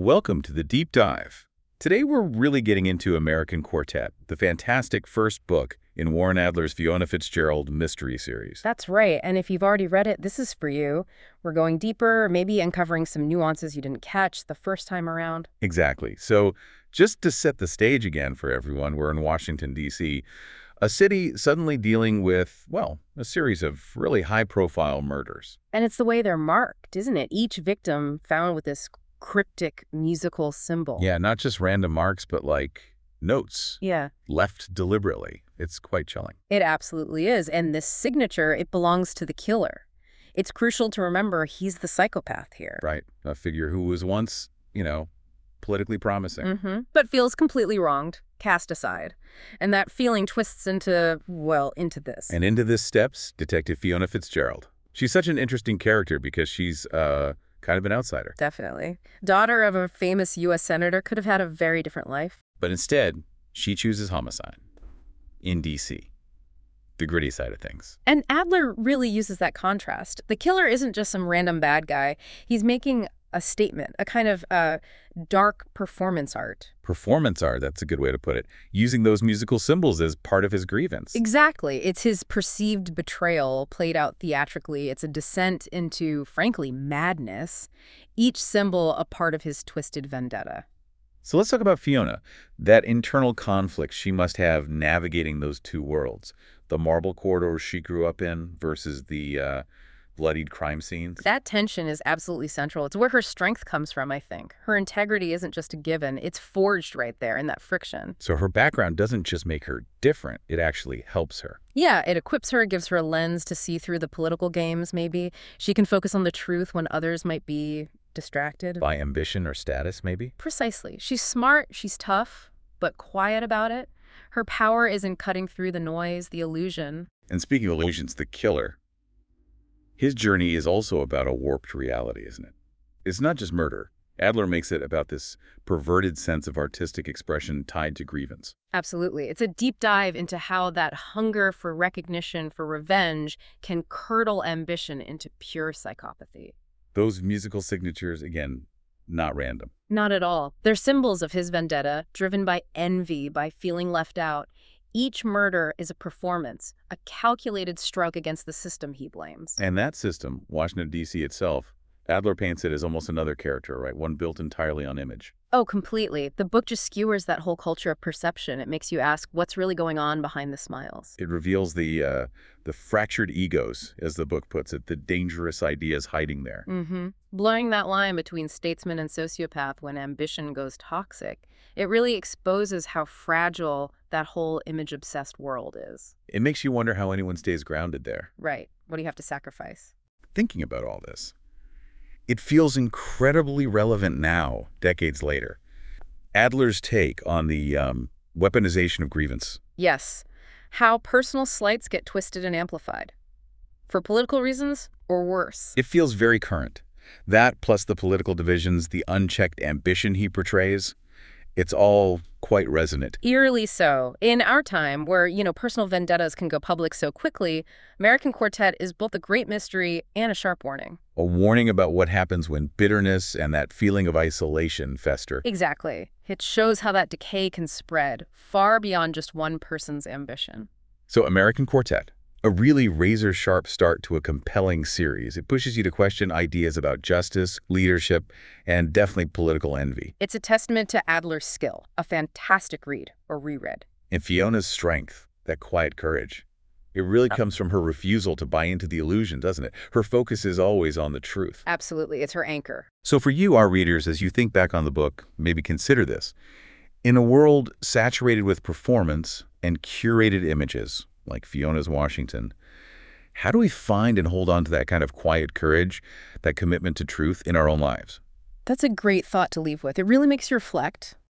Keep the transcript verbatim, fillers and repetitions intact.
Welcome to the Deep Dive. Today we're really getting into American Quartet, the fantastic first book in Warren Adler's Fiona Fitzgerald mystery series. That's right, and if you've already read it, this is for you. We're going deeper, maybe uncovering some nuances you didn't catch the first time around. Exactly. So just to set the stage again for everyone, we're in Washington, D C, a city suddenly dealing with, well, a series of really high-profile murders. And it's the way they're marked, isn't it? Each victim found with this cryptic musical symbol. Yeah, not just random marks, but like notes Yeah, left deliberately. It's quite chilling. it absolutely is. And this signature, it belongs to the killer. It's crucial to remember he's the psychopath here. Right. A figure who was once, you know, politically promising. Mm-hmm. But feels completely wronged, cast aside. And that feeling twists into, well, into this. And into this steps Detective Fiona Fitzgerald. She's such an interesting character because she's uh, kind of an outsider. Definitely. Daughter of a famous U S senator, could have had a very different life. But instead, she chooses homicide in D C, the gritty side of things. And Adler really uses that contrast. The killer isn't just some random bad guy. He's making a statement, a kind of uh, dark performance art. Performance art, that's a good way to put it. Using those musical symbols as part of his grievance. Exactly. It's his perceived betrayal played out theatrically. It's a descent into, frankly, madness. Each symbol a part of his twisted vendetta. So let's talk about Fiona, that internal conflict she must have navigating those two worlds. The marble corridors she grew up in versus the uh, bloodied crime scenes. That tension is absolutely central. It's where her strength comes from, I think. Her integrity isn't just a given. It's forged right there in that friction. So her background doesn't just make her different, it actually helps her. Yeah, it equips her, gives her a lens to see through the political games, maybe. She can focus on the truth when others might be distracted. By ambition or status, maybe? Precisely. She's smart, she's tough, but quiet about it. Her power is in cutting through the noise, the illusion. And speaking of illusions, the killer, his journey is also about a warped reality, isn't it? It's not just murder. Adler makes it about this perverted sense of artistic expression tied to grievance. Absolutely. It's a deep dive into how that hunger for recognition, for revenge, can curdle ambition into pure psychopathy. Those musical signatures, again, not random. Not at all. They're symbols of his vendetta, driven by envy, by feeling left out. Each murder is a performance, a calculated stroke against the system he blames. And that system, Washington, D C itself, Adler paints it as almost another character, right? One built entirely on image. Oh, completely. The book just skewers that whole culture of perception. It makes you ask what's really going on behind the smiles. It reveals the uh, the fractured egos, as the book puts it, the dangerous ideas hiding there. Mm-hmm. Blurring that line between statesman and sociopath when ambition goes toxic, it really exposes how fragile that whole image-obsessed world is. It makes you wonder how anyone stays grounded there. Right. What do you have to sacrifice? Thinking about all this, it feels incredibly relevant now, decades later. Adler's take on the um, weaponization of grievance. Yes. How personal slights get twisted and amplified. For political reasons, or worse. It feels very current. That, plus the political divisions, the unchecked ambition he portrays, it's all quite resonant. Eerily so. In our time, where, you know, personal vendettas can go public so quickly, American Quartet is both a great mystery and a sharp warning. A warning about what happens when bitterness and that feeling of isolation fester. Exactly. It shows how that decay can spread far beyond just one person's ambition. So American Quartet, a really razor-sharp start to a compelling series. It pushes you to question ideas about justice, leadership, and definitely political envy. It's a testament to Adler's skill, a fantastic read or reread. And Fiona's strength, that quiet courage. It really comes from her refusal to buy into the illusion, doesn't it? Her focus is always on the truth. Absolutely. It's her anchor. So for you, our readers, as you think back on the book, maybe consider this. In a world saturated with performance and curated images, like Fiona's Washington, how do we find and hold on to that kind of quiet courage, that commitment to truth in our own lives? That's a great thought to leave with. It really makes you reflect.